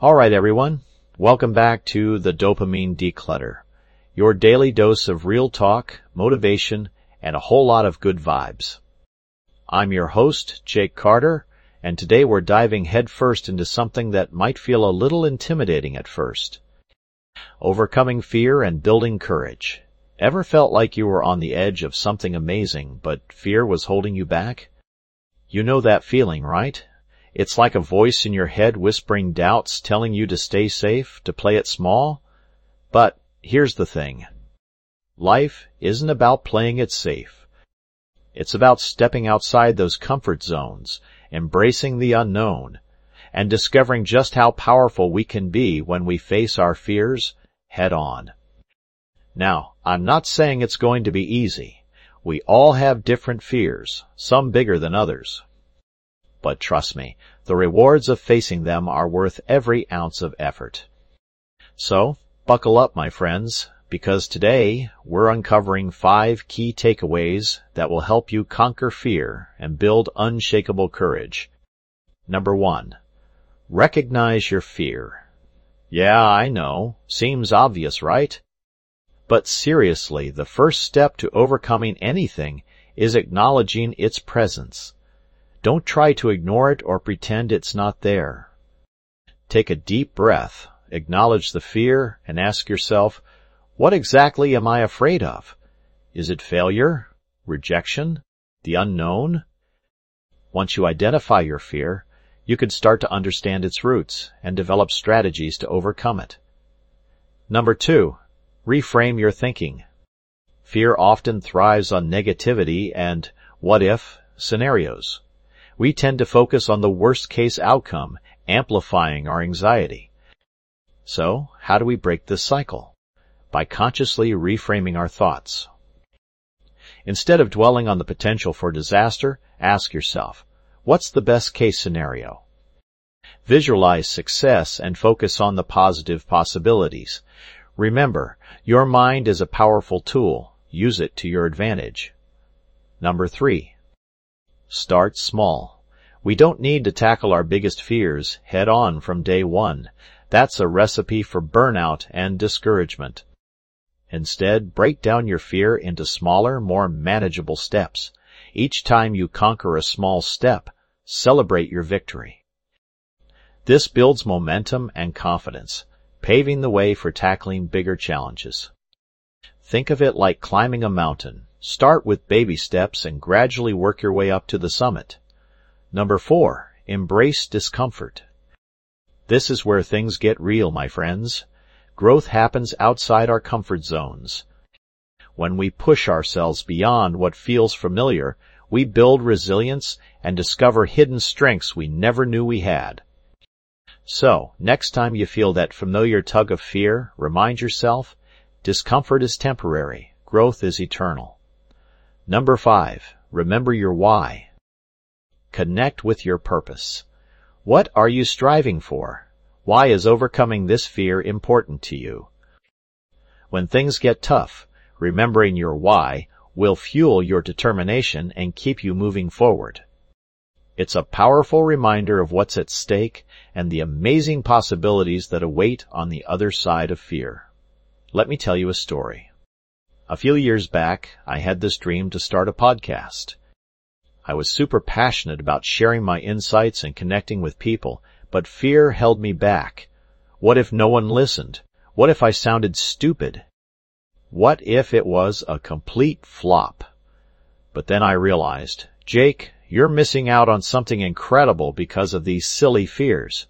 All right, everyone. Welcome back to the Dopamine Declutter, your daily dose of real talk, motivation, and a whole lot of good vibes. I'm your host, Jake Carter, and today we're diving headfirst into something that might feel a little intimidating at first. Overcoming fear and building courage. Ever felt like you were on the edge of something amazing, but fear was holding you back? You know that feeling, right? It's like a voice in your head whispering doubts, telling you to stay safe, to play it small. But here's the thing. Life isn't about playing it safe. It's about stepping outside those comfort zones, embracing the unknown, and discovering just how powerful we can be when we face our fears head on. Now, I'm not saying it's going to be easy. We all have different fears, some bigger than others. But trust me, the rewards of facing them are worth every ounce of effort. So, buckle up, my friends, because today we're uncovering 5 key takeaways that will help you conquer fear and build unshakable courage. Number 1. Recognize your fear. Yeah, I know. Seems obvious, right? But seriously, the first step to overcoming anything is acknowledging its presence. Don't try to ignore it or pretend it's not there. Take a deep breath, acknowledge the fear, and ask yourself, what exactly am I afraid of? Is it failure? Rejection? The unknown? Once you identify your fear, you can start to understand its roots and develop strategies to overcome it. Number 2, reframe your thinking. Fear often thrives on negativity and what-if scenarios. We tend to focus on the worst-case outcome, amplifying our anxiety. So, how do we break this cycle? By consciously reframing our thoughts. Instead of dwelling on the potential for disaster, ask yourself, what's the best-case scenario? Visualize success and focus on the positive possibilities. Remember, your mind is a powerful tool. Use it to your advantage. Number 3. Start small. We don't need to tackle our biggest fears head on from day one. That's a recipe for burnout and discouragement. Instead, break down your fear into smaller, more manageable steps. Each time you conquer a small step, celebrate your victory. This builds momentum and confidence, paving the way for tackling bigger challenges. Think of it like climbing a mountain. Start with baby steps and gradually work your way up to the summit. Number 4, embrace discomfort. This is where things get real, my friends. Growth happens outside our comfort zones. When we push ourselves beyond what feels familiar, we build resilience and discover hidden strengths we never knew we had. So, next time you feel that familiar tug of fear, remind yourself, discomfort is temporary, growth is eternal. Number 5, remember your why. Connect with your purpose. What are you striving for? Why is overcoming this fear important to you? When things get tough, remembering your why will fuel your determination and keep you moving forward. It's a powerful reminder of what's at stake and the amazing possibilities that await on the other side of fear. Let me tell you a story. A few years back, I had this dream to start a podcast. I was super passionate about sharing my insights and connecting with people, but fear held me back. What if no one listened? What if I sounded stupid? What if it was a complete flop? But then I realized, Jake, you're missing out on something incredible because of these silly fears.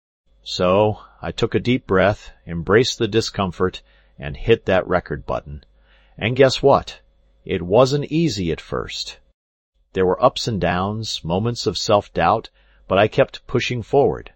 So, I took a deep breath, embraced the discomfort, and hit that record button. And guess what? It wasn't easy at first. There were ups and downs, moments of self-doubt, but I kept pushing forward.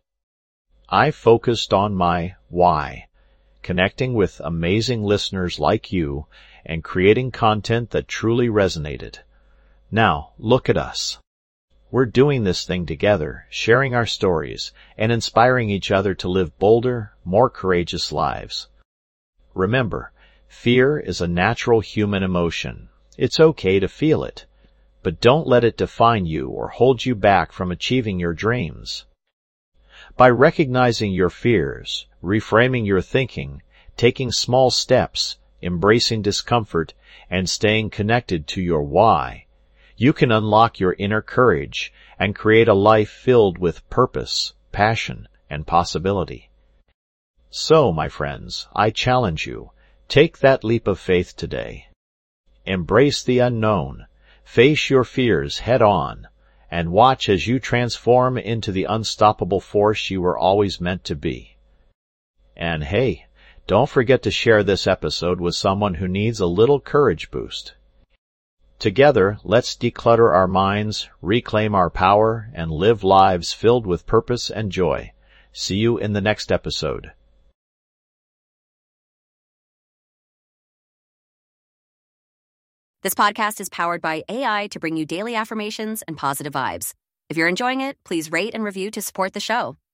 I focused on my why, connecting with amazing listeners like you and creating content that truly resonated. Now, look at us. We're doing this thing together, sharing our stories, and inspiring each other to live bolder, more courageous lives. Remember, fear is a natural human emotion. It's okay to feel it, but don't let it define you or hold you back from achieving your dreams. By recognizing your fears, reframing your thinking, taking small steps, embracing discomfort, and staying connected to your why, you can unlock your inner courage and create a life filled with purpose, passion, and possibility. So, my friends, I challenge you, take that leap of faith today. Embrace the unknown, face your fears head on, and watch as you transform into the unstoppable force you were always meant to be. And hey, don't forget to share this episode with someone who needs a little courage boost. Together, let's declutter our minds, reclaim our power, and live lives filled with purpose and joy. See you in the next episode. This podcast is powered by AI to bring you daily affirmations and positive vibes. If you're enjoying it, please rate and review to support the show.